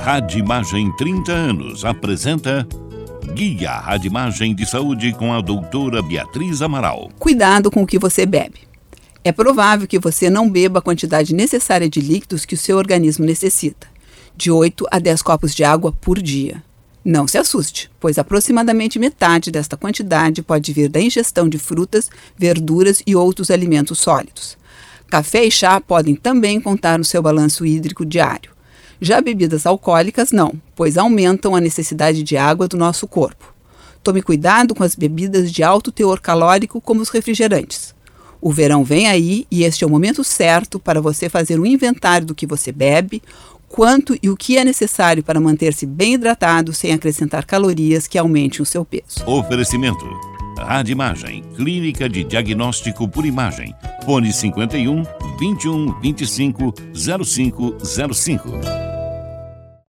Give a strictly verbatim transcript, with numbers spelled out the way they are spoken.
Rádio Imagem trinta anos apresenta Guia Rádio Imagem de Saúde com a doutora Beatriz Amaral. Cuidado com o que você bebe. É provável que você não beba a quantidade necessária de líquidos que o seu organismo necessita, de oito a dez copos de água por dia. Não se assuste, pois aproximadamente metade desta quantidade pode vir da ingestão de frutas, verduras e outros alimentos sólidos. Café e chá podem também contar no seu balanço hídrico diário. Já bebidas alcoólicas não, pois aumentam a necessidade de água do nosso corpo. Tome cuidado com as bebidas de alto teor calórico, como os refrigerantes. O verão vem aí e este é o momento certo para você fazer um inventário do que você bebe, quanto e o que é necessário para manter-se bem hidratado sem acrescentar calorias que aumentem o seu peso. Oferecimento: Rádio Imagem, Clínica de Diagnóstico por Imagem. Fone cinquenta e um, vinte e um, vinte e cinco, zero cinco zero cinco.